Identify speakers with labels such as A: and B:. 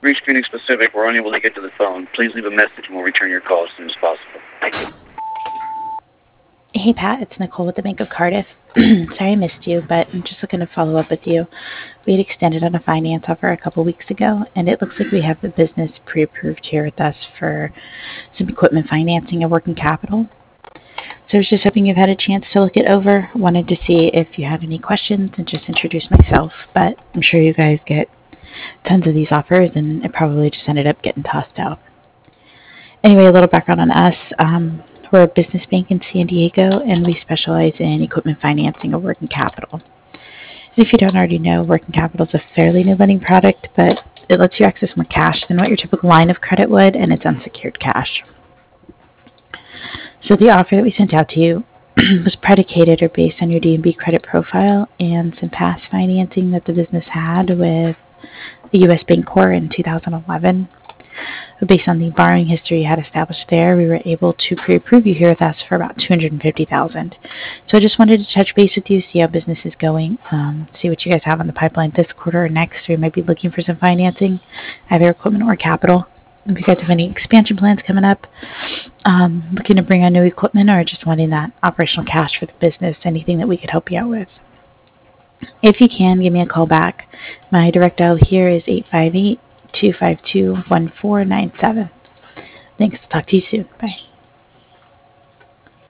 A: You've reached Phoenix Pacific. We're unable to get to the phone. Please leave a message and we'll return your call as soon as possible. Thank you.
B: Hey Pat, it's Nicole with the Bank of Cardiff. Sorry I missed you, but I'm just looking to follow up with you. We had extended on a finance offer a couple weeks ago, and it looks like we have the business pre-approved here with us for some equipment financing and working capital. So I was just hoping you've had a chance to look it over. Wanted to see if you had any questions and just introduce myself, but I'm sure you guys get tons of these offers, and it probably just ended up getting tossed out. Anyway, a little background on us. We're a business bank in San Diego, and we specialize in equipment financing and working capital. And if you don't already know, working capital is a fairly new lending product, but it lets you access more cash than what your typical line of credit would, and it's unsecured cash. So the offer that we sent out to you was predicated or based on your D&B credit profile and some past financing that the business had with the U.S. Bancorp in 2011. Based on the borrowing history you had established there, we were able to pre-approve you here with us for about $250,000. So I just wanted to touch base with you, see how business is going, see what you guys have on the pipeline this quarter or next, or you might be looking for some financing, either equipment or capital. If you guys have any expansion plans coming up, looking to bring on new equipment, or just wanting that operational cash for the business, anything that we could help you out with. If you can, give me a call back. My direct dial here is 858-252-1497. Thanks. Talk to you soon. Bye.